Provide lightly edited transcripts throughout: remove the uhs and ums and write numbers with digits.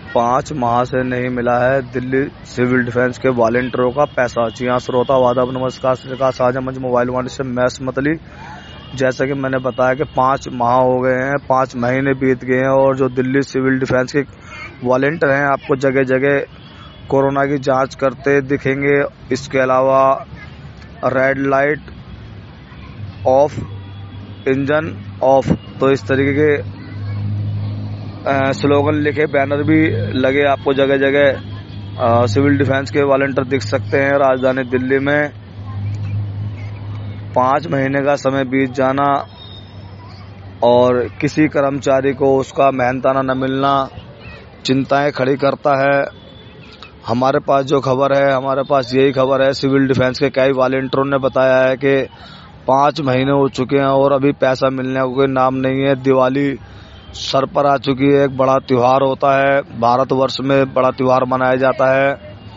5 माह से नहीं मिला है दिल्ली सिविल डिफेंस के वॉलंटियरों का पैसा। जी हाँ श्रोता वादव नमस्कार। सरकार साझा मंच मोबाइल वाणी से मैं मतली। जैसा कि मैंने बताया कि 5 माह हो गए हैं, 5 महीने बीत गए हैं और जो दिल्ली सिविल डिफेंस के वॉलंटियर हैं आपको जगह जगह कोरोना की जांच करते दिखेंगे। इसके अलावा red light off, engine off, तो इस तरीके के स्लोगन लिखे बैनर भी लगे आपको जगह जगह सिविल डिफेंस के वॉलंटियर दिख सकते हैं। राजधानी दिल्ली में 5 महीने का समय बीत जाना और किसी कर्मचारी को उसका मेहनताना न मिलना चिंताएं खड़ी करता है। हमारे पास जो खबर है, हमारे पास यही खबर है, सिविल डिफेंस के कई वॉलंटियरों ने बताया है कि 5 महीने हो चुके हैं और अभी पैसा मिलने का कोई नाम नहीं है। दिवाली सर पर आ चुकी है, एक बड़ा त्योहार होता है, भारतवर्ष में बड़ा त्योहार मनाया जाता है।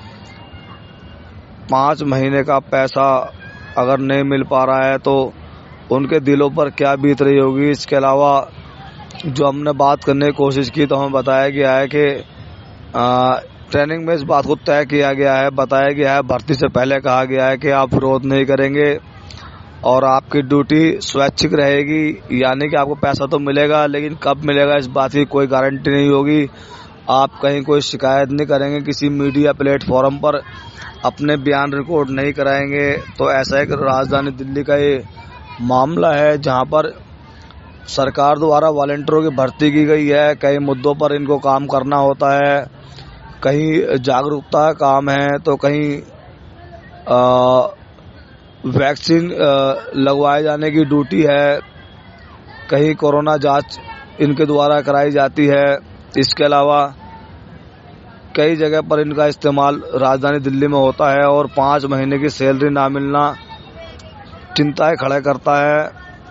5 महीने का पैसा अगर नहीं मिल पा रहा है तो उनके दिलों पर क्या बीत रही होगी। इसके अलावा जो हमने बात करने की कोशिश की तो हमें बताया गया है कि ट्रेनिंग में इस बात को तय किया गया है, बताया गया है, भर्ती से पहले कहा गया है कि आप विरोध नहीं करेंगे और आपकी ड्यूटी स्वैच्छिक रहेगी, यानी कि आपको पैसा तो मिलेगा लेकिन कब मिलेगा इस बात की कोई गारंटी नहीं होगी। आप कहीं कोई शिकायत नहीं करेंगे, किसी मीडिया प्लेटफॉर्म पर अपने बयान रिकॉर्ड नहीं कराएंगे। तो ऐसा एक राजधानी दिल्ली का ये मामला है जहां पर सरकार द्वारा वॉलंटियरों की भर्ती की गई है। कई मुद्दों पर इनको काम करना होता है, कहीं जागरूकता का काम है तो कहीं वैक्सीन लगवाए जाने की ड्यूटी है, कहीं कोरोना जांच इनके द्वारा कराई जाती है। इसके अलावा कई जगह पर इनका इस्तेमाल राजधानी दिल्ली में होता है और 5 महीने की सैलरी ना मिलना चिंताएं खड़ा करता है।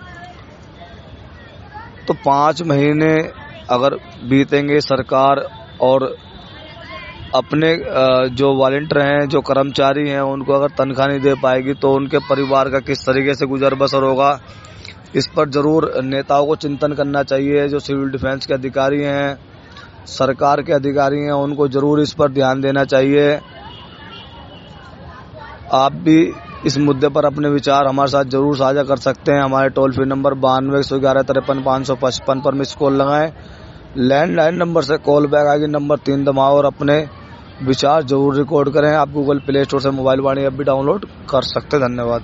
तो 5 महीने अगर बीतेंगे सरकार और अपने जो वॉलंटियर हैं, जो कर्मचारी हैं, उनको अगर तनख्वाह नहीं दे पाएगी तो उनके परिवार का किस तरीके से गुजर बसर होगा, इस पर जरूर नेताओं को चिंतन करना चाहिए। जो सिविल डिफेंस के अधिकारी हैं, सरकार के अधिकारी हैं, उनको जरूर इस पर ध्यान देना चाहिए। आप भी इस मुद्दे पर अपने विचार हमारे साथ जरूर साझा कर सकते हैं। हमारे टोल फ्री नंबर 9211533555 पर मिस कॉल लगाएं। लैंडलाइन नंबर से कॉल बैक आएगी, नंबर 3 दबाओ और अपने विचार जरूर रिकॉर्ड करें। आप गूगल प्ले स्टोर से मोबाइल वाणी ऐप भी डाउनलोड कर सकते हैं। धन्यवाद।